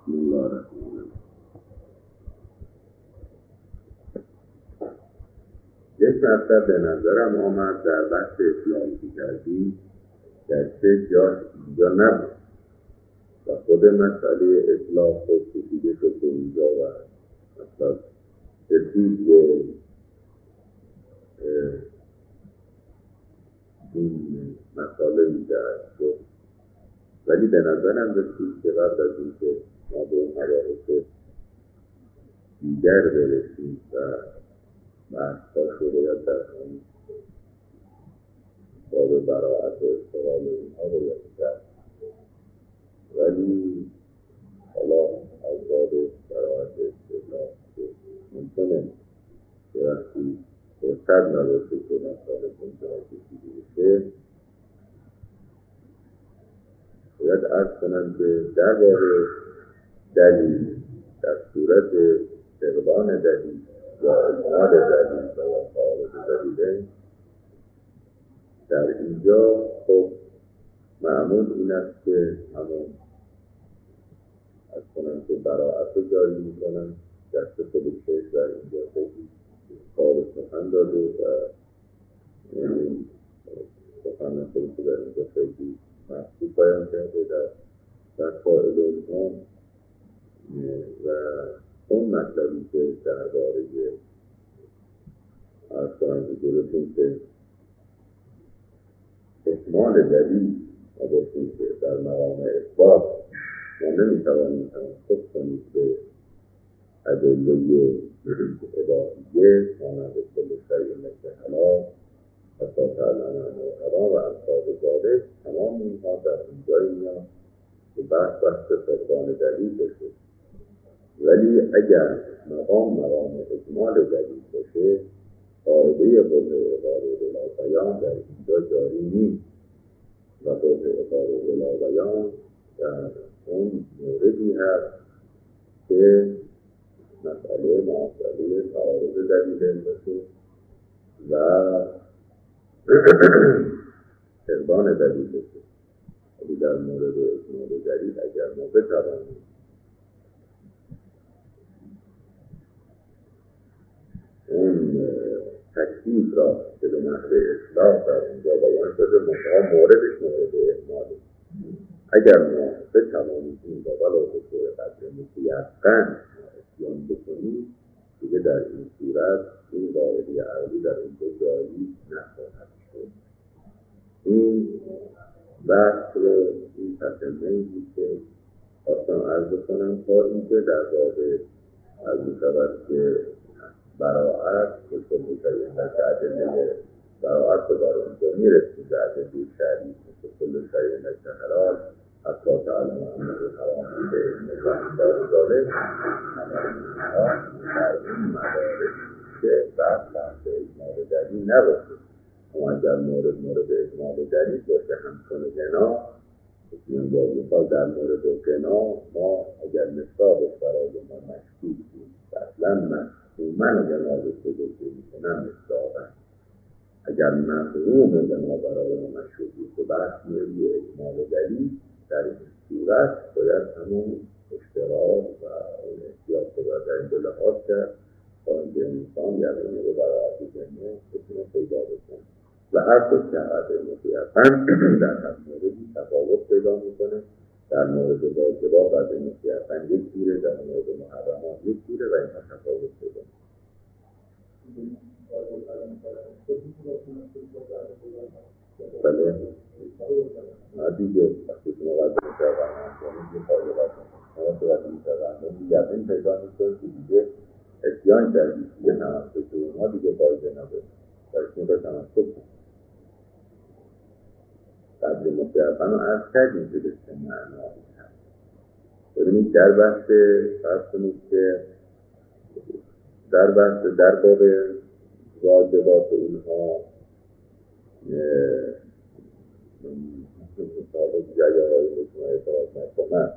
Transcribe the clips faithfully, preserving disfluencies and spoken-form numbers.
بسم الله الرحمن الرحیم. یک مطلب به نظرم آمد در بحث اصلاحی که کردیم در سه جاش اینجا نبود و خود مسئله اصلاح خود کشیده شد به اینجا و مثلا رسید به این مسئله در شد، ولی به نظرم رسید که قبل از این که ما به اون مباحث دیگر برسیم و بحث‌ها شو باید در همین باب براعت و استقلال اینها باید کرد، ولی حالا از باب براعت استقلال ممکنه که وقتی فرصت نباشه که مسائل ممکنه کشیده بشه، باید عرض کنم که در باره دلیل در صورت فقدان دلیل یا اعمال دلیل و یا تعارض دلیل در اینجا خب معمول این است که همون از کنم که براعت رو جاری میکنن. دست خود شیخ در اینجا خیلی قابل سخن داده و سخن خودی که در اینجا خیلی محبوب بیان کرده در رسائل اونها و اون مطلبی که در باره از کنم که جلوتون که احمال دلیل و باشیم که در مقام اثبات ما نمیتوانیم تناسب کنیم به ادله اباحیه مانند کل شیء مثل حلال و تا تعلم انه حرام و امثال ذلک. تمام اینها در اینجای میاد که بحث بحث فقدان دلیل بشه، ولی اگر مقام مقام اجمال دلیل باشه قاعده قول عباره بلا بیان در اینجا جاری نیست و قول عباره بلا بیان در اون موردی هست که مسئله مسئله تعارض دلیل باشه و فقدان دلیل باشه. ولی در مورد اجمال دلیل اگر ما بتوانیم اون تکلیف را که به نحو اصلاح در اینجا بیان شده منتها موردش مورد اعماله، اگر ما بتوانیم این را ولو به طور قدر متیقن اتیان بکنیم دیگه در این صورت این قاعده عقلی در اینجا جاری نخواهد شد. این بحث رو این تسمه بود که خواستم عرض کنم تا اینکه در واقع از میشود که براعت که کل شیء مثل ادله براعت رو در اونجا میرسیم به ادله شرعی مثل کل شیء مثل حلال حتی تعلم انه حرام به علم و امثال ذلک. همه اینها در این موارد که بحث بحث اجمال دلیل نباشه، اما اگر مورد مورد اجمال دلیل باشه همچون غنا بسیار باید در مورد غنا ما اگر نصابش برای ما مشکوک بود اصلا مفهومن غنا رو سجده میکنم نصابن، اگر مفهوم غنا برای ما مشکوک بود که بحث میری اجمال دلیل در این صورت باید همون اشتراک و اون احتیاط رو در این لحاظ کرد تا اینکه انسان یقینه رو برای عرض ذهنه بتونه پیدا بکنه و هر کس که عرض مطیعتن در هر موردی تفاوت پیدا میکنه. در مورد واجبات عرض مطیعتن یک جوره، در مورد محرمات یک جوره و اینها تفاوت پیدا بله دیگه وقتی شما وقتی می‌کردن کنید یه پایه وقتی شما وقتی می‌کردن یقین پیدا می‌کنید که دیگه اتیان کردید یه تمسک که اونها دیگه پایه نداره درشون به تمسک کنید. قدر مطیعتن رو عرض کردیم که به چه معنایی هست. ببینید در بحث فرض کنید که در بحث در باب واجبات اونها مطابق جایارایی بکنه اعتراض نکنه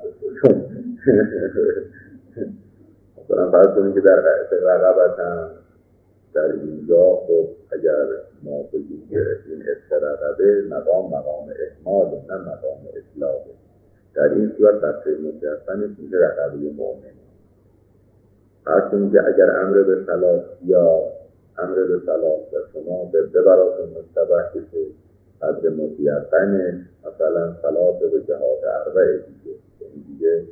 مثلا فرض کنید که در رقبت هم در اینجا خب اگر ما بگیم که این رقبه مقام مقام احمال نه مقام اطلاقه، در این صورت قطعه مطلقاً میشه رقبه مؤمن. هر که اگر امر به صلاح یا امر به صلاح و شما به براتون مستبح بشه قدر مطلقاً، مثلا صلاح به جهات اربعه دیگه این دیگه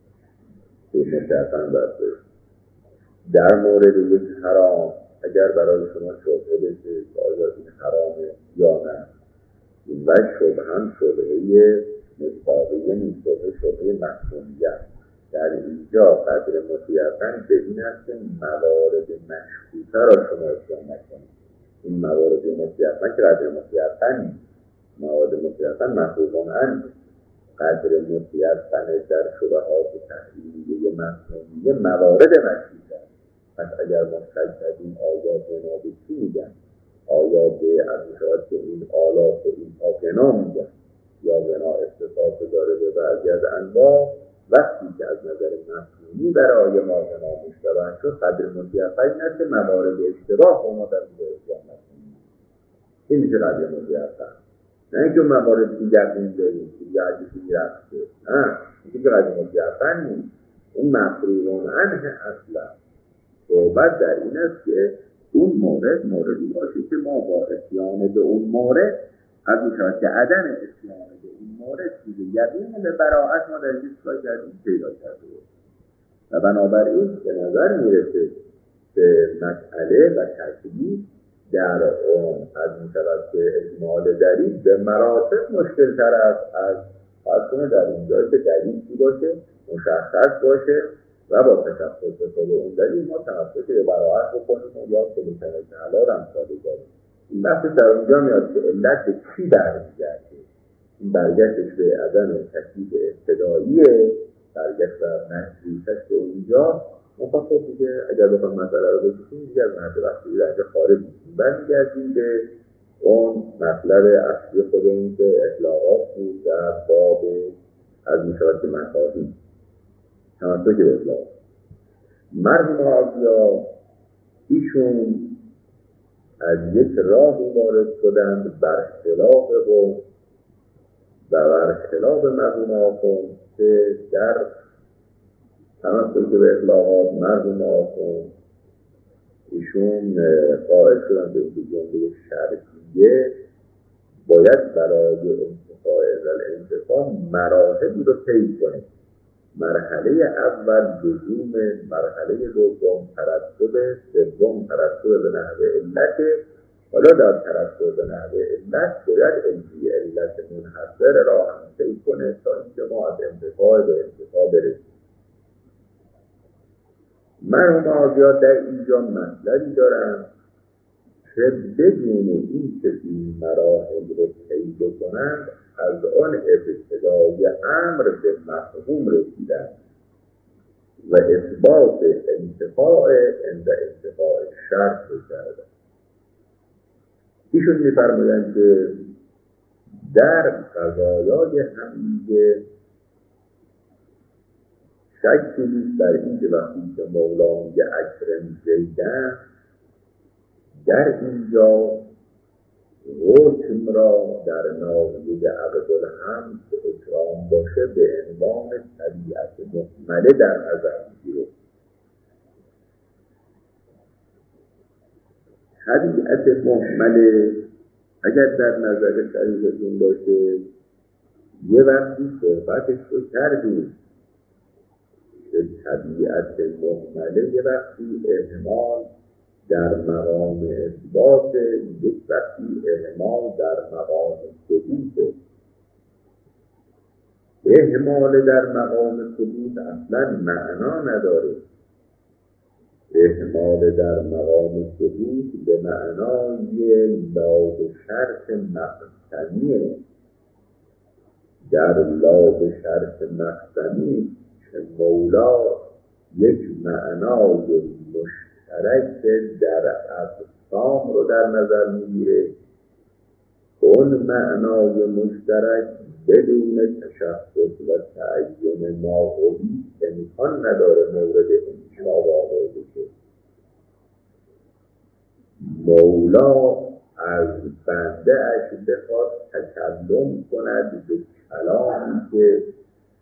به مطلقاً برده. در مورد یک حرام اگر برای شما شبهه بشه آیا این حرامه یا نه و شبهه شبهه مطابقه نیست، شبهه شبهه مفهومیت. در اینجا قدر مطلقاً به این است که موارد مشکوکه را شما اصلا نکنید. این موارد مطلقاً که قدر مطلقاً نیست، موارد مطلقاً مفهوماً قدر مطلقاً در شبهات تحلیلیه مفهومیه موارد مشکوکه. پس اگر ما شک کردیم آیا بنا به چی میگن؟ آیا به ارشاد که این آلات این آفنا میگن یا بنا اختصاص داره به بعضی از انواع؟ وقتی که از نظر مفهومی برای ما بنا مشتبه شد قدر مطلقاً این است که موارد اشتباه با ما در اسلام مفهومی این میشه قدر مطلقاً. نه اینکه موارد دیگر این داریم که دیگر عجیبی رفته، نه اینکه قدر مطلقاً نیست. اون مفروضون عنه اصلا صحبت در این است که اون مورد موردی باشه که ما با اتیان به اون مورد از میشود که عدم اتیان به اون مورد چیزی یقین به براعت ما در این چیزا کردیم پیدا کرده و بنابراین به نظر میرسه به مسئله و تکلیف در اون از میشود که اجمال دلیل به مراتب مشکل تر است از فرسونه در اینجا که دلیل چی باشه مشخص باشه و با تشخص به اون دلیل ما تمسک به براعت بکنیم و یا کلیتنه که حلال هم ساده داریم. این بحث در اونجا میاد که علت به چی برمیگرده. این برگشتش به عدم تکلیف ابتداییه، برگشت و نزدیکش به اونجا مخاطب دیگه اگر بخوام مسئله رو بکشیم دیگه از مرد وقتی در اینجا خارج میشیم برمیگردیم به اون مطلب اصلی خودمون که اطلاقات بود در باب از میشود که مفاهیم تمسک به اطلاق. مرحوم آقیا ایشون از یک راه وارد شدند برخلاف و برخلاف مرحوم آخوند که در تمسک به اطلاقات مرحوم آخوند ایشون قائل شدند به این جمله شرطیه باید برای انتفاع الانتفاع مراحلی رو طی کنیم. مرحله اول لزوم، مرحله دوم ترتب، سوم ترتب به نحو علت. حالا در ترتب به نحو علت باید علمی علت منحصر را هم طی کنه تا اینکه ما از انتفاع به انتفاع برسیم. مرحوم آقیا در اینجا مطلبی دارن که بدون این که این مراحل رو طی بکنند از آن ابتدای امر به مفهوم رسیدن و اثبات انتفاع عند انتفاع شرط رو کردن. ایشون می‌فرمایند که در قضایای حمیده شکی نیست در این که وقتی که مولا میگه اکرم زیدن در اینجا حکم را در ناحیه عقدالحمد اکرام باشه به عنوان طبیعت محمله در نظر میگیره. طبیعت محمله اگر در نظر شریفتون باشه یه وقتی صحبتش رو کردیم که طبیعت محمله یه وقتی احتمال در مقام اثبات، یک وقتی احتمال در مقام ثبوت. احتمال در مقام ثبوت اصلا معنا نداره. احتمال در مقام ثبوت به معنای لا به شرط مقصدیه. در لا به شرط مقصدی که مولا یک معنای مشترک در اقسام رو در نظر میگیره. اون معنای مشترک بدون تشخص و تعین ماهوی امکان نداره مورد انشاء واقع بشه. مولا از بنده اش بخواد تکلم کند به کلامی که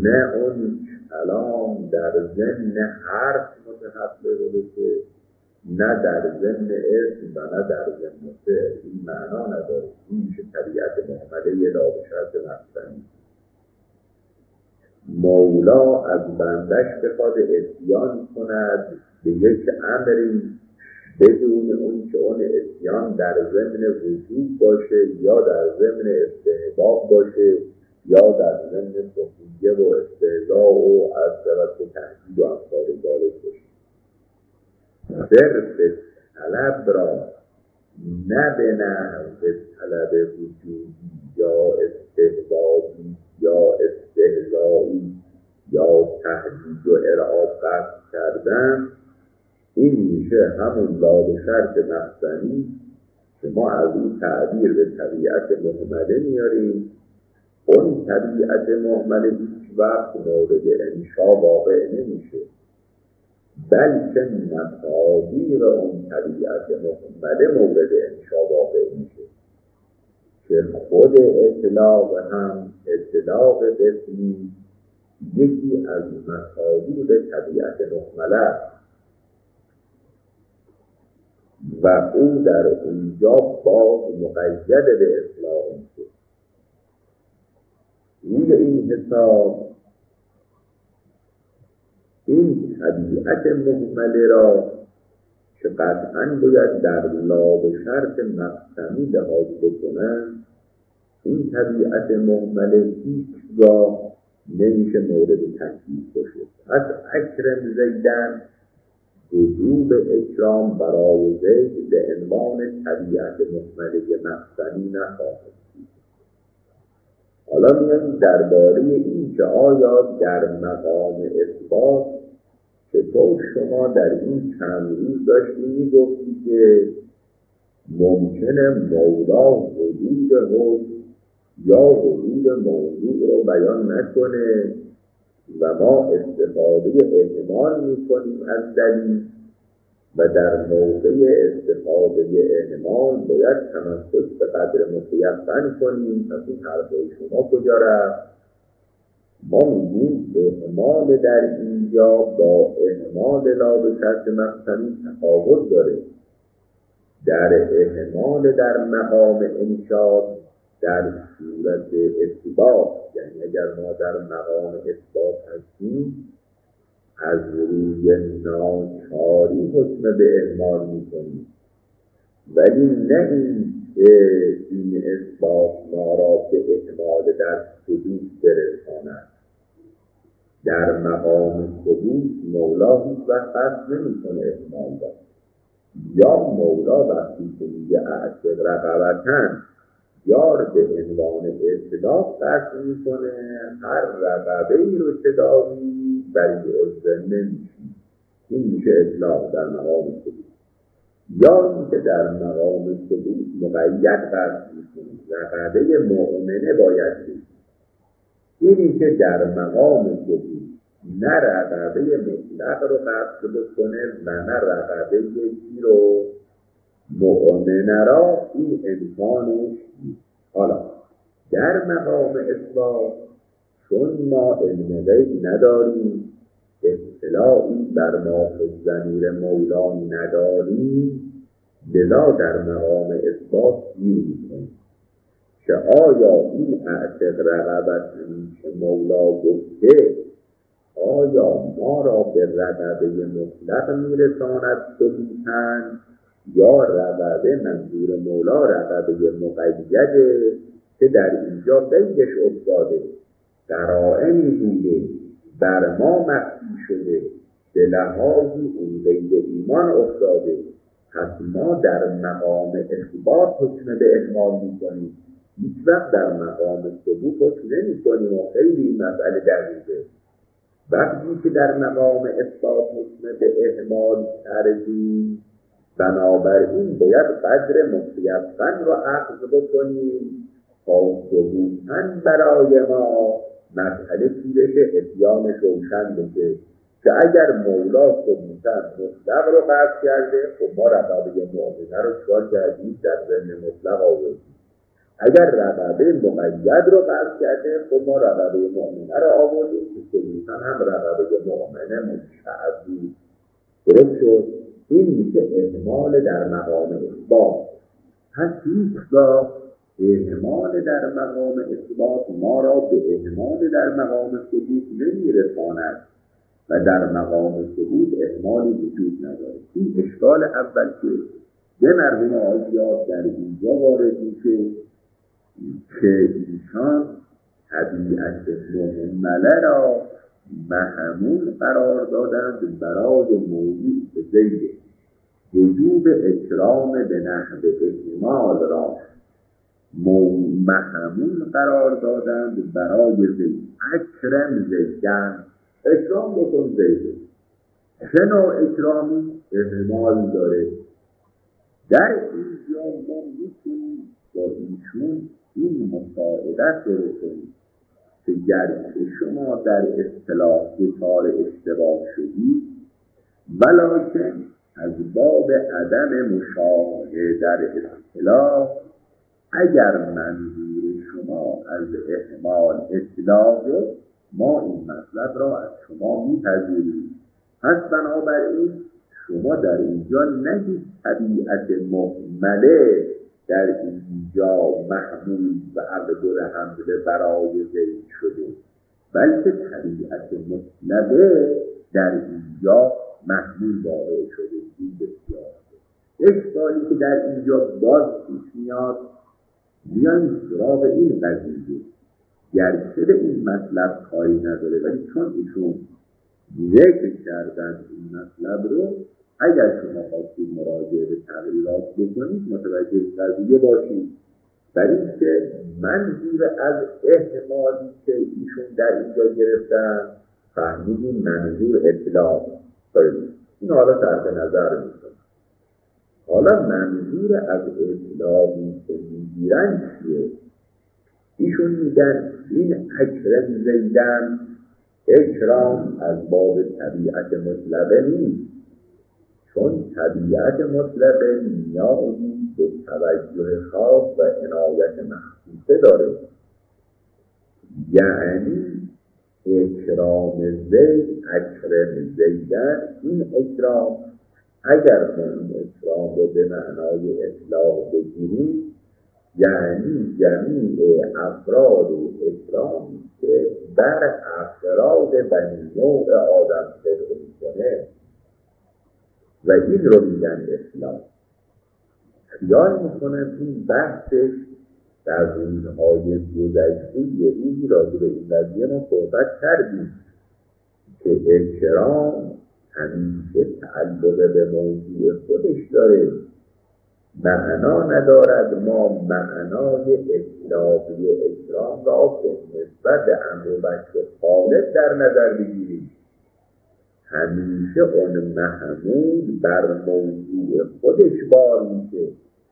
نه اون کلام در ضمن حرف متحقق بشه، نه در ضمن اسم و نه در ضمن فعل. این معنا نداره. این میشه طبیعت محمله لا به شرط مقصدی. مولا از بندش بخواد اتیان کند به یک امری بدون اون که اون اتیان در ضمن وجود باشه یا در ضمن استحباب باشه یا در ضمن سخنیه و استهزاء و از طرف تهدید و امثال ذالک باشه. صرف طلب را نه به نحو طلب وجودی یا استحبابی یا استهزایی یا تهدید و ارعاب قصد کردن، این میشه همون لا به شرط مقصدی که ما از این تعبیر به طبیعت مهمله میاریم. اون طبیعت مهمله هیچ وقت مورد انشا واقع نمیشه، بلکه مصادیق اون طبیعت مهمله مورد انشا واقع میشه که خود اطلاق هم اطلاق قسمی یکی از مصادیق طبیعت مهمله است و او در اونجا باز مقید به اطلاق میشه. روی این حساب این طبیعت مهمله را که قطعاً باید در لا به شرط مقسمی لحاظ بکنن، این طبیعت مهمله هیچگاه نمیشه مورد تکلیف باشه. پس اکرم زیدن وجوب اکرام برای زید به عنوان طبیعت مهمله مقسمی نخواهد. حالا میان درباره این که آیا در مقام اثبات که تو شما در این چند روز داشتی میگفتی که ممکنه مولا وجود حکم یا وجود موضوع رو بیان نکنه و ما استفاده احتمال میکنیم از دلیل و در موقع استفاده احتمال باید تمسک به قدر متیقن کنیم. پس این حرفای شما کجا رفت؟ ما میگیم احتمال در اینجا با احتمال لا به شرط مقسمی تفاوت داره. در احتمال در مقام انشاء در صورت اثبات، یعنی اگر ما در مقام اثبات هستیم از روی ناچاری حکم به احمال میکنیم، ولی نه این که این اثبات ما را به احمال در ثبوت برساند. در مقام ثبوت مولا هیچ وقت قصد نمیکنه احمال داد، یا مولا وقتی که میگه اعتق رقبتن یار به عنوان اطلاق قصد میکنه هر رقبه ای رو که داری بری عضو نمیشی. این میشه اطلاق در مقام ثبوت. یا اینکه در مقام ثبوت مقید قصد میکنه رقبه مؤمنه باید بشی. اینی که در مقام ثبوت نه رقبه مطلق رو قصد بکنه و نه رقبه یکی رو مؤمنه را، این امکانش نیست. حالا در مقام اثبات چون ما علم غیب نداریم، اطلاعی بر ما ضمیر مولا نداریم، لذا در مقام اثبات گیر می‌کنیم که آیا این اعتق رقبت که مولا گفته آیا ما را به رقبه مطلق میرساند ثبوتاً یا رقبه منظور مولا رقبه مقیده که در اینجا قیدش افتاده، قرائنی بوده بر ما مخفی شده، به لحاظی اون قید ایمان افتاده. پس ما در مقام اثبات حکم به احمال میکنیم، هیچ وقت در مقام ثبوت حکم نمیکنیم و خیلی این مسئله دقیقه. وقتی که در مقام اثبات حکم به احمال کردیم، بنابراین باید قدر متیقن را اخذ بکنیم تا ثبوتاً برای ما مسئله چی بشه؟ اتیانش روشن بشه که اگر مولا ثبوتاً مطلق رو قصد کرده، خب ما رقبه مؤمنه رو چکار کردیم؟ در ضمن مطلق آوردیم. اگر رقبه مقید رو قصد کرده، خب ما رقبه مؤمنه رو آوردیم که سلیسا هم رقبه مؤمنه مشتعب بود. درست شد. این میشه احمال در مقام اثبات. پس هیچگاه احمال در مقام اثبات ما را به احمال در مقام ثبوت نمیرساند و در مقام ثبوت احمالی وجود نداره. این اشکال اول که به مرحوم آزیاد در اینجا وارد میشه که ایشان طبیعت مهمله را محمول قرار دادند برای موضوع زید. وجوب اکرام به نحو احتمال را محمول قرار دادند برای زید. اکرم زیدن، اکرام بکن زید. چه نوع اکرامی؟ احتمال داره. در اینجا ما میتونیم با ایشون این مساعدت رو کنیم که گرچه شما در اصطلاح دچار اشتباه شدید، ولکن از باب عدم مشاهده در اصطلاح اگر منظور شما از احمال اطلاقه، ما این مطلب را از شما میپذیریم. پس بنابراین شما در اینجا نگید طبیعت مهمله در اینجا محمول و عقد حمله برای زید شده، بلکه طبیعت مطلقه در اینجا محمول واقع شده. این بسیار اشکالی که در اینجا باز پیش میاد، میان سراغ این قضیه. گرچه به این مطلب کاری نداره، ولی چون ایشون ذکر کردن این مطلب رو، اگر شما خواستید مراجعه به تقریرات بکنید متوجه قضیه باشید. برای اینکه منظور از احتمالی که ایشون در اینجا گرفتن فهمیدیم منظور اطلاق. این حالا تحت نظر میکنم. حالا منظور از اطلاقی که میگیرن چیه؟ ایشون میگن این اکرم زیدن اکرام از باب طبیعت مطلقه نیست، چون طبیعت مطلقه نیازی به توجه خاص و عنایت مخصوصه داره. یعنی اکرام زید، اکرم زیدن، این اکرام اگر ما این اکرام رو به معنای اطلاق بگیریم، یعنی جمیع افراد و اکرامی که بر افراد بنی نوع آدم صدق میکنه و این رو میگن اسلام. خیال میکنم این بحثش در روزهای گذشته یه روزی راجع به این قضیه ما صحبت کردیم که اکرام همیشه تعلق به موضوع خودش داره، معنا ندارد ما معنای اطلاقی اکرام را به نسبت به امر وجه خالق در نظر بگیریم. همیشه اون محمول بر موضوع خودش بار میشه،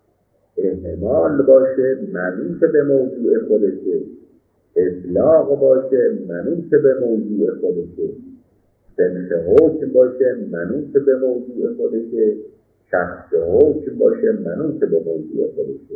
احتمال باشه منوط به موضوع خودشه، اطلاق باشه منوط به موضوع خودشه، سنخ حکم باشه منوط به موضوع خودشه، شخص حکم باشه منوط به موضوع خودشه.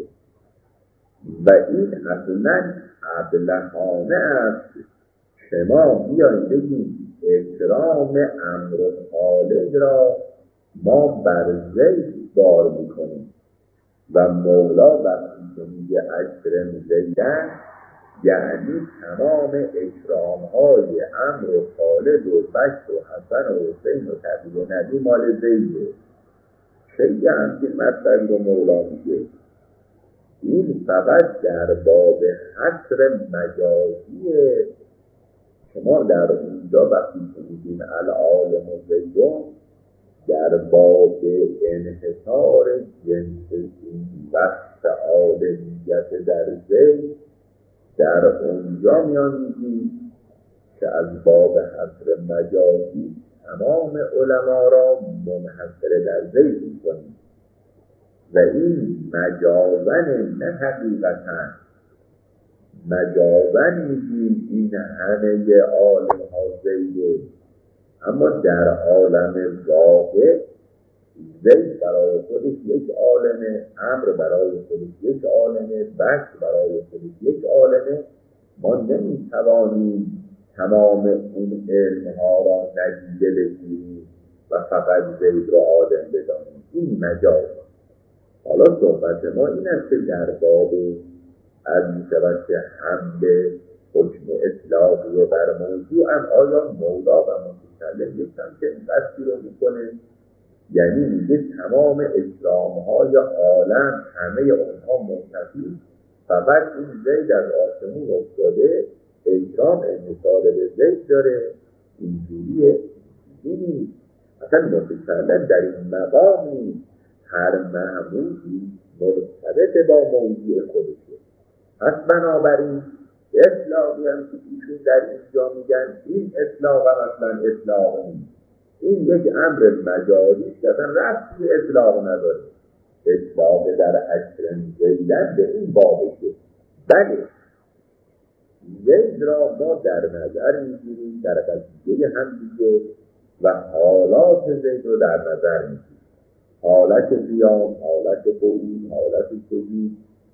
و این اصلا ابلهانه است که ما بیاییم بگیم اکرام امر خالق را ما بر زید بار میکنیم و مولا وقتی که میگه اکرم زیدن یعنی تمام اکرام های امر خالق و بشر و حسن و حسین و تقی و نبی مال زیده. خیلی همچین مطلبی رو مولا میگه. این فقط در باب حصر مجازیه که ما در اونجا وقتی که میگیم العالم و زیدون در باب انحصار جنس این وقت عالمیت در زید در اونجا میان میگیم که از باب حصر مجازی تمام علما را منحصر در زید میکنیم و این مجازن نه حقیقتا. مجازن میگیم این همه عالم ها زیده، اما در عالم واقع زید برای خودش یک عالمه، امر برای خودش یک عالمه، بخش برای خودش یک عالمه. ما نمیتوانیم تمام اون علمها را ندیده بگیریم و فقط زید را عالم بدانیم. این مجاز. حالا صحبت ما این است که در باب از میشود که حمل حکم اطلاقی بر موضوع هم آیا مولا و متکلم یکم که این قصدی رو میکنه، یعنی میگه تمام اسلامهای عالم همه اونها منتفی، فقط این زید از آسمون افتاده اکرام مثال به زید داره، اینجوریه. اینی اصلا متکلم در این مقامی هر معمولی مرتبط با موضوع خودشه. پس بنابراین اطلاقی هم که ایشون در اینجا میگن این اطلاق هم اصلا اطلاق نیست، این یک امر مجازی که اصلا ربطی اطلاق نداره. اطلاق در اکرم زیدن به این بابشه. بله زید را ما در نظر میگیریم در قضیه هم دیگه و حالات زید رو در نظر میگیریم، حالت قیام، حالت قعود، حالت سجود،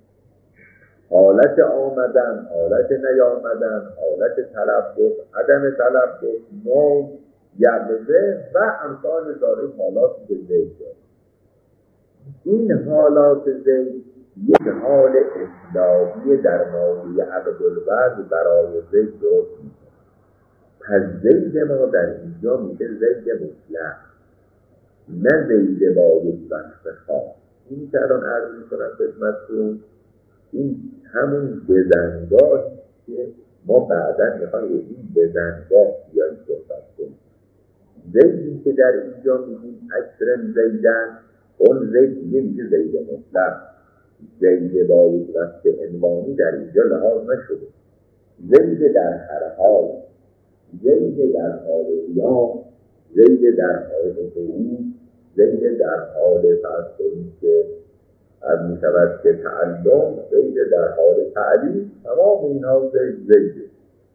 حالت آمدن، حالت نیامدن، حالت تلفظ، عدم تلفظ، موج، یقظه و امثال سایر حالات که زید داره. این حالات زید یک حال اطلاقی در ناحیه عبدالوضع برای زید درست میکنه. پس زید ما در اینجا میشه زید مطلق، نه زید با یک وصف خاص. این که الان عرض میکنم خدمتتون، این همون بزنگاه که ما بعدا میخوایم این بزنگاه بیاییم صحبت کنیم. زیدی که در اینجا میگیم اکرم زیدن، اون زید دیگه میشه زید مطلق. زید با یک وصف عنوانی در اینجا لحاظ نشده. زید در هر حال، زید در حال قیام، زید در حال قعود، زید در حال فرض کنید که از میشود که تعلم، زید در حال تعلیم، تمام اینها زید زیده.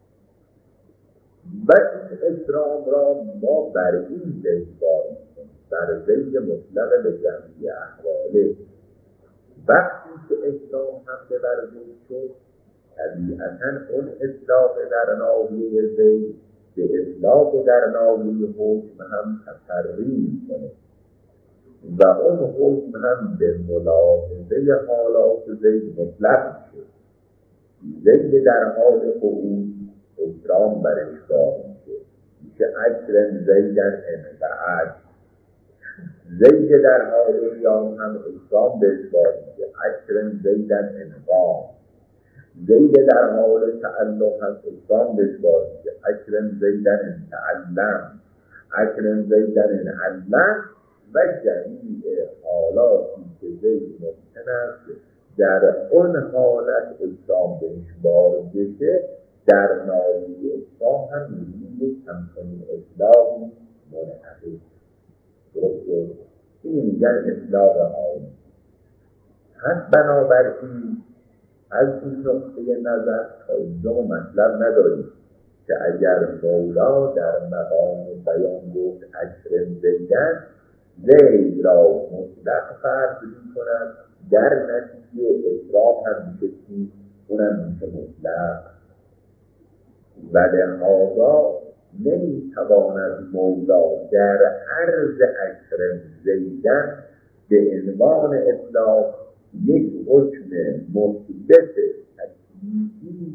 و این اکرام را ما بر این زید بار میکنیم، بر زید مطلق به جمعی احواله. وقتی که اکرام هم به بر زید شد، طبیعتا اون اطلاق در ناحیه زید به اطلاق در ناحیه حکم هم تسری میکنه و اون حکم هم به ملاحظه حالات زید مطلق میشه. زید در حال قعود اکرام برش بار میشه، میشه اکرم زیدن انقعد. زید در حال قیام هم اکرام برش بار میشه، اکرم زیدن انقام. زید در حال تعلق هم اکرام برش بار میشه، اکرم زیدن تعلم، اکرم زیدن علم. و جمیع حالاتی که زید ممکن است در اون حالت اکرام بهش بار بشه، در ناحیه اکرام هم می‌بینید همچنین اطلاقی منحقق. درسته؟ این میگن اطلاق عام. پس بنابراین از این نقطه نظر تا اینجا مطلب نداریم که اگر مولا در مقام بیان گفت اکرم زیدن، زید را مطلق فرض می‌کند، در نتیجه اکرام هم میشه چی؟ اونم میشه مطلق. و لحاظا نمیتواند مولا در عرض اکرم زیدن به عنوان اطلاق یک حکم مثبت تکلیفی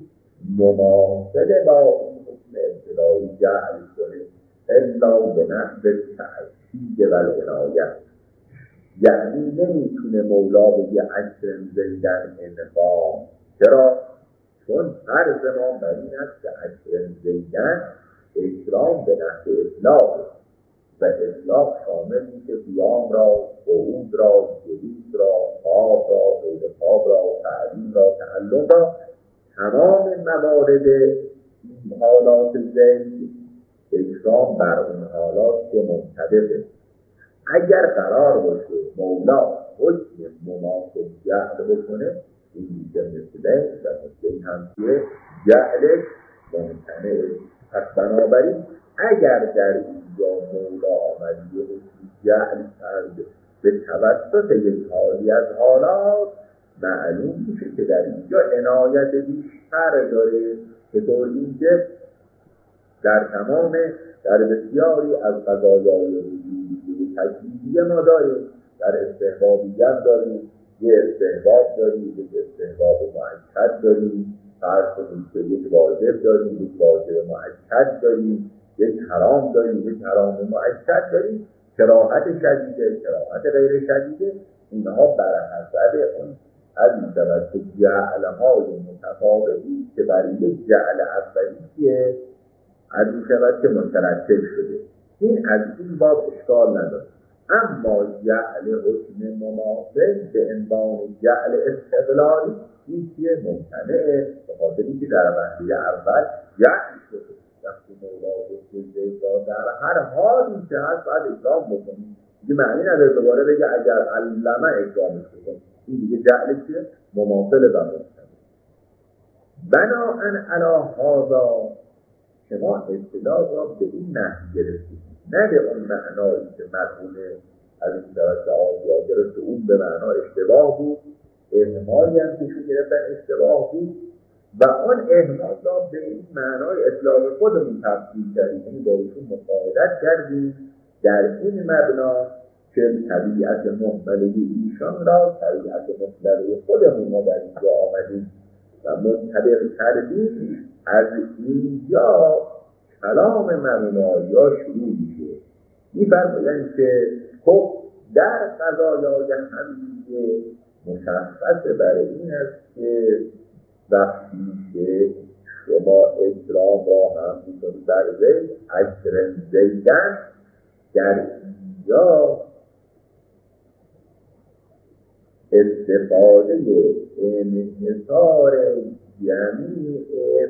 مماثل با اون حکم ابتدایی جعل کنه الا به نحو تأکید و العنایت. یعنی نمیتونه مولا بگه اکرم زیدن انقام. چرا؟ چون فرض ما بر این است که اکرم زیدن اکرام به نحو اطلاق و اطلاق شامل میشه قیام را، قعود را، جلوس را، خواب را، غیر خواب را، تعلیم را، تعلم را، تمام موارد حالات زید اکرام بر اون حالات که منطبقه. اگر قرار باشه مولا حکم مناسب جعل بکنه، این میشه مثله و مثل این هم که جعلش ممتنعه. پس بنابراین اگر در اینجا مولا آمد یه حکمی جعل کرد به توسط یک حالی از حالات، معلوم میشه که در اینجا عنایت بیشتر داره که طور اینکه در تمام در بسیاری از قضایای وجودی تکلیفی ما داریم، در استحبابیت داریم، یه استحباب داریم، یک استحباب مؤکد داریم، فرض کنیم که یک واجب داریم، یک واجب مؤکد داریم، یک حرام داریم، یک حرام مؤکد داریم، کراهت شدیده، کراهت غیر شدیده. اینها بر حسب اون از این طرف که جعلهای متفاوتی که برای یک جعل اولیه از این شود که مترتب شده. این از این باب اشکال نداره. اما جعل حکم مماثل به عنوان جعل استقلالی این که ممتنعه، به خاطر اینکه در وحده اول جعل شده. وقتی مولا گفته زیدا در هر حالی که هست باید اکرام بکنیم، دیگه معنی نداره دوباره بگه اگر علمه اکرامش بکنیم. این دیگه جعل که مماثل و ممتنع. بناهن علی هذا که ما اصطلاح را به این نحو گرفتیم، نه به اون معنایی که مرحومه از این طرف آزیا گرفت، اون به معنا اشتباه بود، اهمالی هم که شو گرفتن اشتباه بود و آن اهمال را به این معنای اطلاق خودمون تفسیر کردیم، یعنی با ایشون مقایدت کردیم در این مبنا که طبیعت محمله ایشان را طبیعت مطلقه خودمون ما در اینجا آمدیم و منطبق کردیم. از اینجا کلام مرمومایی شروع میشه. می‌فرمایند که خب در قضایای حمیه مشخص برای این است که وقتی که شما اکرام را هم میکنید بر زید اکرم زیدن، در اینجا استفاده انحصار جمیع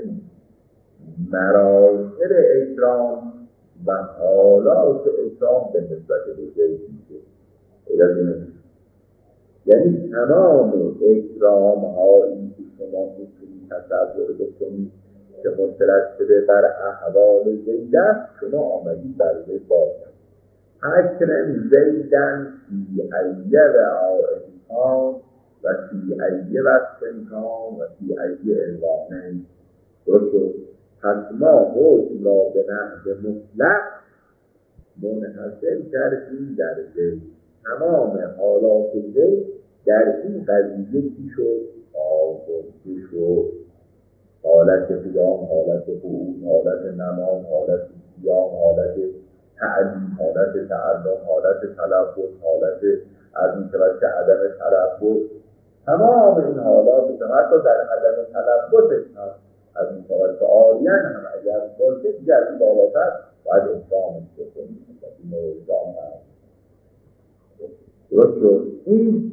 مراحل اکرام و حالات اکرام به نسبت به زید میشه. یعنی تمام اکرام هایی که شما میتونید تصور بکنید که مترتب بر احوال زید است، شما آمدید بر زید باشد. اکرم زیدن فی ایه و آئمکان و فی ایه و سنکان و فی ایه الوانه. درست پس ما حکم را به نحو مطلق منحصر کردیم در زید. تمام حالات زید در این قضیه چی شد؟ آورده شد. حالت قیام، حالت قعود، حالت نماز، حالت صیام، حالت تعلیم، حالت تعلم، حالت تلفظ، حالت از این طرف که عدم تلفظ، تمام این حالات حتی در عدم تلفظش هم از این طرف که آریان هم اگر باشه دیگر این بالاتر باید احسامش بکنیم. این احسام هم درست شد. این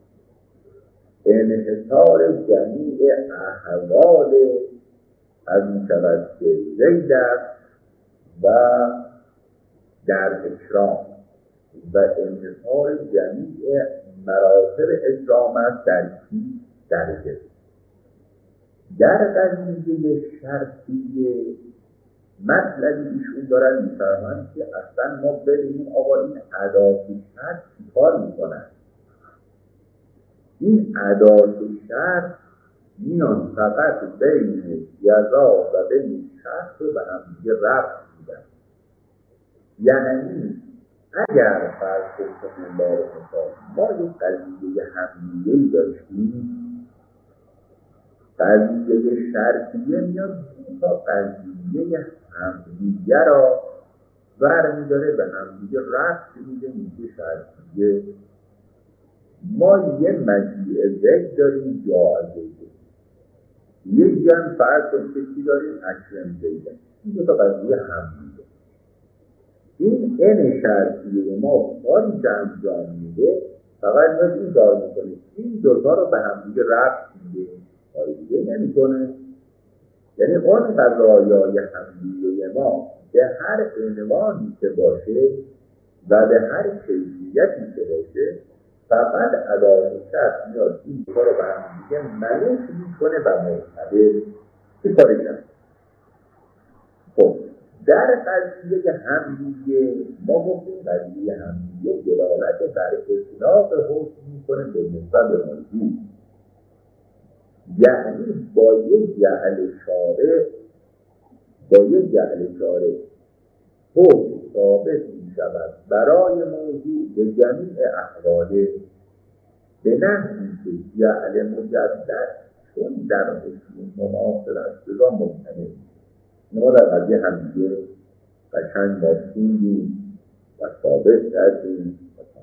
انحصار جمیع احوال از این طرف که زید است و در اکرام و انحصار جمیع مراتب اکرام است در کی؟ در زید. در قضیه شرطیه مطلبی ایشون دارن میفرمند که اصلا ما ببینیم آقا این ادات شرط چی کار میکنن. این ادات شرط میان فقط بین جزا و بین شرط رو به هم دیگه ربط میدن. یعنی اگر فرض کنیم ما یک قضیه حملیه‌ای داشتیم، قضیه شرطیه میاد تا قضیه حملیه را برمی‌داره به همدیگه ربط میده میشه شرطیه. ما یه مجیع زید داریم جا زید، یک جن فرض کنیم که چی داریم؟ اکرم زید. این دو تا قضیه حملیه. این ان شرطیه ما کاری که انجام میده فقط ما این کار میکنیم این دوتا رو به همدیگه ربط میده، کاری دیگه نمیکنه. یعنی اون قضایای حملیه ما به هر عنوانی که باشه و به هر کیفیتی که باشه فقط ادای شرط میاد این دوتا رو به همدیگه ملک میکنه و مرتبط که کاری کرد. خب در قضیه همدیگه ما گفتیم قضیه همدیگه دلالت بر اطلاق حکم میکنه به نسبت به موضوع، یعنی با یک جعل شارع با یک جعل شارع حکم ثابت میشود برای موضوع به جمیع احواله، به نحوی که جعل مجدد چون در اصول مماثل است لذا ممتنع. ما در قضیه همدیگه قشنگ باستیم و ثابت کردیم.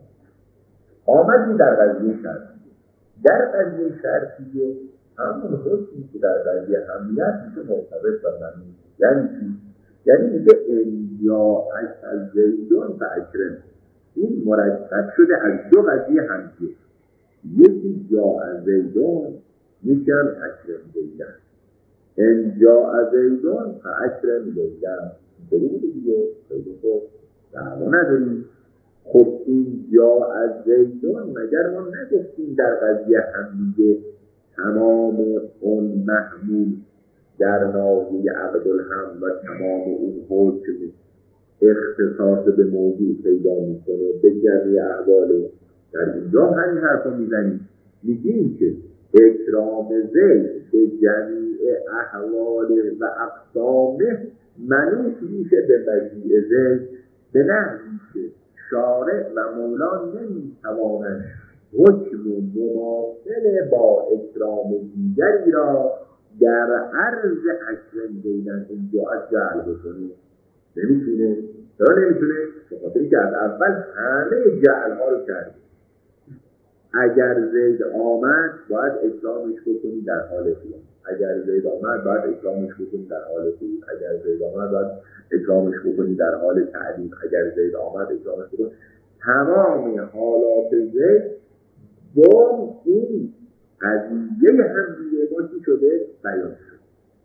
آمدیم در قضیه شرطیه. در قضیه شرطیه همون حکمی که در قضیه همدیگه میشه مرتبط و معنی. یعنی چی؟ یعنی میگه اینجا از زیدون و اکرم، این مرکب شده از دو قضیه همدیگه، یکی جا از زیدون، یکی هم اکرم زیدن. اینجا از زیدون و اکرم زیدن بریم دیگه خیلی خوب دعوا نداریم. خب اینجا از زیدون مگر ما نگفتیم در قضیه همدیگه تمام اون محمول در ناحیه عقدالهم و تمام اون حکم اختصاص به موضوع پیدا میکنه به جمعی احواله. در اینجا همین حرف رو میزنیم، میگیم که اکرام زید به جمیع احوال و اقسامه منوط میشه به مجیع زید، به نحوی که شارع و مولا نمیتوانند حکم مماثل با اکرام دیگری را در عرض اکرم زیدن اینجا از جعل بکنه. نمیتونه. چرا نمیتونه؟ به خاطری که از اول همه جعل ها رو کرده. اگر زید آمد باید اکرامش بکنی در حال قیام، اگر زید آمد باید اکرامش بکنی در حال قیام، اگر زید آمد باید اکرامش بکنی در حال تعریف، اگر زید آمد اکرامش بکنی. تمام حالات زید با این قضیه همدیگه ما چی شده؟ بیان شد.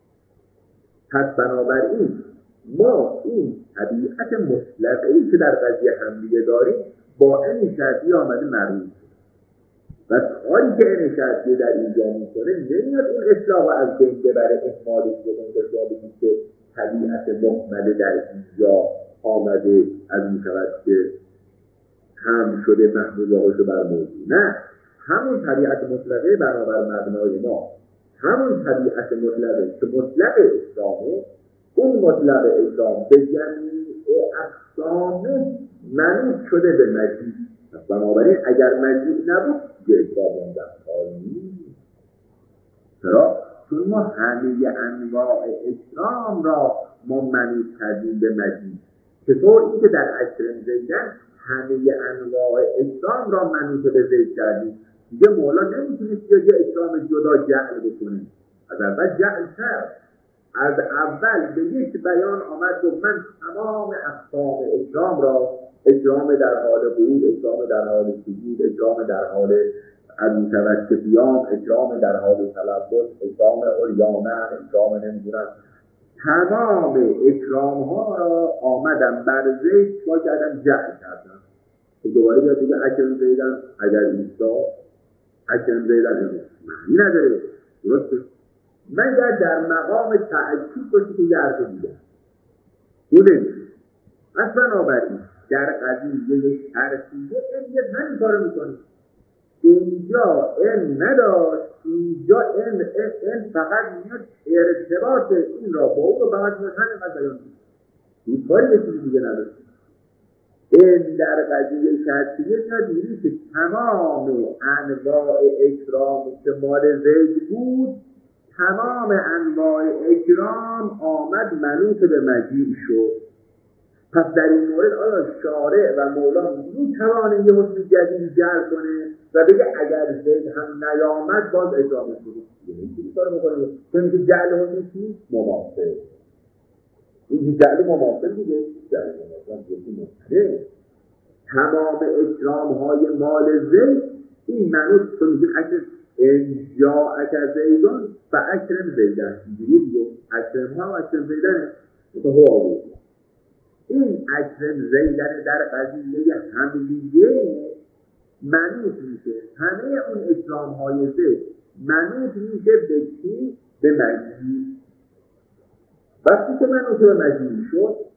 پس بنابراین ما این طبیعت مطلقه‌ای که در قضیه همدیگه داریم با این شرطی آمده معروف و کاری که این شرطی در اینجا میکنه نمیاد اون اطلاق از بین ببره، احمالش بکنه که شما بگید که طبیعت محمله در اینجا آمده از این شود که هم شده محموله هاشو بر موضوع. نه، همون طبیعت مطلقه برابر مبنای ما، همون طبیعت مطلقه که مطلق اسلامه، اون مطلق اسلام به جمیع اقسامه منوط شده به مجیع. بنابراین اگر مجیع نبود یه اکرام در حال نیست. چرا؟ چون ما همه انواع اکرام را ما منوط کردیم به مجیع. چطور؟ این که در اکرم زیدن همه انواع اکرام را منوط به زید کردیم. دیگه مولا نمیتونید که یه اکرام جدا جعل بکنه. از اول جعل کرد، از اول به یک بیان آمد و من تمام اقسام اکرام را، اکرام در حال قعود، اکرام در حال سجود، اکرام در حال متوسط قیام، اکرام در حال تلبس، اکرام عریانن، اکرام نمیدونم، تمام اکرام ها را آمدم بر زید چا کردم؟ جعل کردم. تو دوباره بیاد دیگه اکرم زیدن اگر ایستا اکرم زیدن معنی نداره. درسته؟ مگر در مقام تعجیب باشی که یه عرض دیگه بوده. از بنابراین در قضیه شرطیه این یه همین کارو میکنه. اینجا این نداشت، اینجا این این فقط میاد ارتباط این را با اون رو فقط میاد همین قضیه بیان میکنه. این کاری یه چیزی دیگه نداشت. این در قضیه شرطیه میاد میگه که تمام انواع اکرام که مال زید بود، تمام انواع اکرام آمد منوط به مجیع شد. پس در این مورد آیا شارع و مولا میتوانه یه حکم جدید جعل کنه و بگه اگر زید هم نیامد باز اکرامش بود؟ یعنی چی کار میکنه؟ چون که جعل حکم چی؟ مماثل. این جعل مماثل دیگه جعل مماثل یکی مماثل. تمام اکرام های مال زید این منوط تو میگه اگر اینجا اگر زیدان و اکرم زیدن اینجوری دیگه اکرم ها و اکرم زیدن مثلا هوا بود. این اکرم زیدن در قضیه همدیگه منوط میشه، همه اون اکرام های زید منوط میشه به کی؟ به مجیع. وقتی که منوط به مجیع شد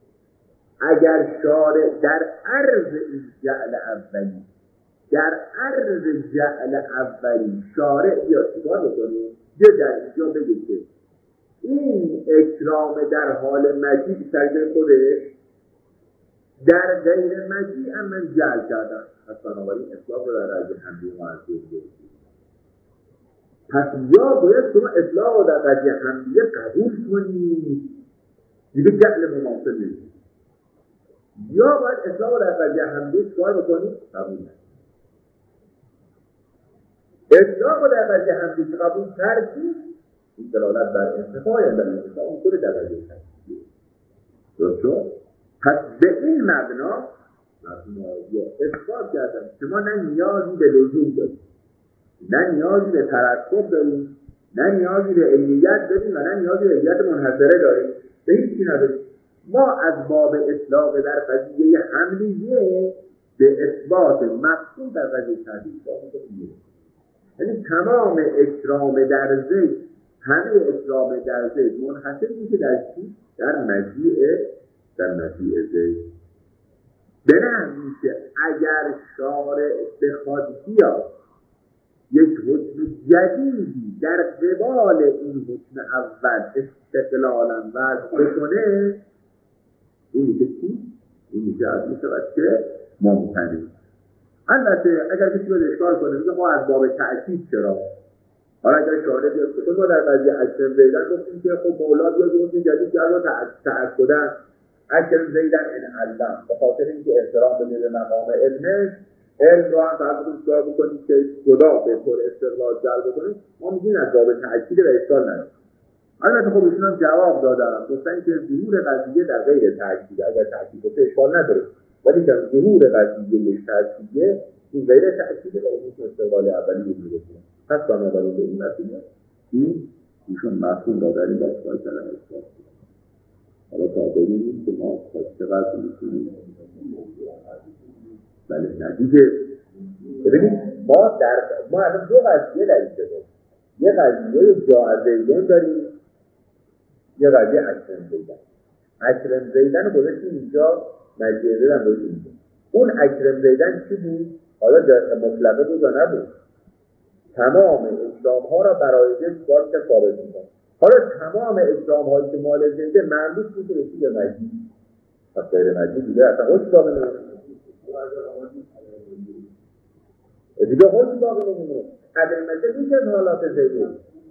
اگر شارع در عرض این جعل اولی در عرض جعل اولی شارع یا چیکار بکنه؟ یا در اینجا بگه که این اکرام در حال مجیع سجده خودش، در غیر مجیع هم من جعل کردم، پس بنابراین اطلاق رو در عرض حمدی معرضی بگید. پس یا باید شما اطلاق رو در قضیه حمدیه قبول کنید، دیگه جعل مماثل نیست، یا باید اطلاق رو در قضیه حمدیه چکار بکنید؟ قبول کنید. اطلاق رو در قضیه حمدیه قبول کردید، این دلالت بر انتفاع یا در انتفاع اون کنه در قضیه حمدیه. درست؟ پس به این مبنا مبنای اثبات کردم که ما نه نیازی به لزوم داریم، نه نیازی به ترکب داریم، نه نیازی به علیت داریم و نه نیازی به علیت منحصره داریم، به هیچی نداریم. ما از باب اطلاق در قضیه حملیه به اثبات مفهوم در قضیه تحدید داریم. یعنی تمام اکرام در زید، همه اکرام در زید منحصر میشه در چی؟ در مجیع در مجیع زید. به نحوی که اگر شارع بخواد بیاد یک حکم جدیدی در قبال این حکم اول استقلالا وضع بکنه، این میشه چی؟ این میشه از میشود که ممتنع. البته اگر کسی باید اشکال کنه میگه ما از باب تأکید چرا؟ حالا اگر شارع بیاد بکنه ما در قضیه اکرم زیدن گفتیم که خب مولا بیاد حکم جدید کرد و تأکدن اکرم زیدن این علم به خاطر اینکه احترام بده به مقام علمش، علم رو هم فرض کنید بکنید که خدا به طور استقلال جلب کنید، ما میگیم از باب تأکید و اشکال نداره. البته خب ایشون هم جواب دادن گفتن که ظهور قضیه در غیر تأکید، اگر تأکید باشه اشکال نداره، ولی که ظهور قضیه یک تأکیده این غیر تأکیده و اون استقلال اولی رو میگه. پس بنابراین به این مسئله این ایشون مفهوم را در این دستگاه کلمه اثبات کنه. حالا تا ببینیم که ما چقدر میتونیم. بله نتیجه ببینید ما در ما الان دو قضیه در اینجا داریم، یه قضیه جا زیدن داریم، یه قضیه اکرم زیدن. اکرم زیدن رو گذاشتیم اینجا، مجیع زیدن رو گذاشتیم اینجا. اون اکرم زیدن چی بود؟ حالا در مطلقه بود یا نبود؟ تمام اکرام ها را برای زید باید که ثابت می‌کنه. حالا تمام اکرام هایی که مال زیده مربوط میشه به چی؟ به مجیع. پس غیر مجیع دیگه اصلا حکم باقی نمیمونه. دیگه حکم باقی نمیمونه. عدم مجیع میشه از حالات زیده.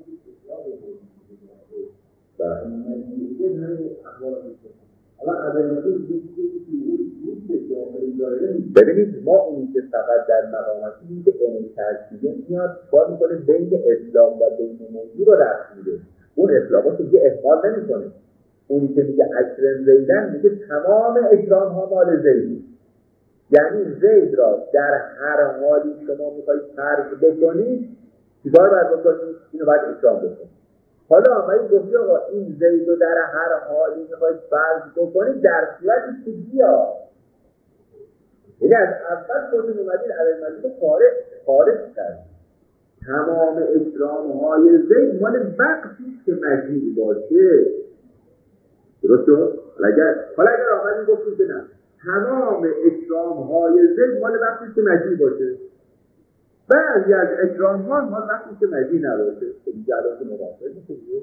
ببینید ما اونی که فقط در مقامتی این که این ترکیبه میاد کار میکنه بین اسلام و بین موضوع رو رفت میده. اون اسلام که دیگه احمال نمی کنه. اونی که میگه اکرم زیدن میگه تمام اکرام ها مال زید، یعنی زید را در هر حالی شما میخواید فرض بکنید چیکار باید بکنید؟ اینو باید اکرام بکنید. حالا ما این گفتی آقا این زید رو در هر حالی میخواید فرض بکنید در صورتی که بیا، یعنی از اول خودتون اومدین علیه مجید خارج خارج کرد. تمام اکرام های زید مال وقتی که مجید باشه. درسته؟ حالا اگر آمدین گفتید که نه تمام اکرام های زید مال وقتی که مجید باشه، بعضی از اکرام ها مال وقتی که مجید نباشه، این جلات مباحثه میشه.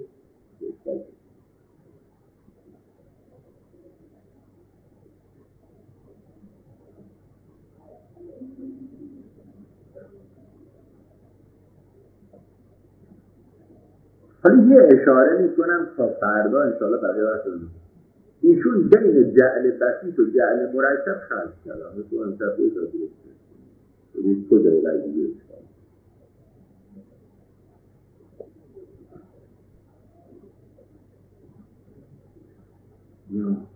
حالا یه اشاره میکنم تا فردا انشاءالله بقیه وقت رو ایشون بین جعل بسیط و جعل مرکب خلق کردن. مثل اون تفریه تا دیگه ببینید کجای قضیه اشاره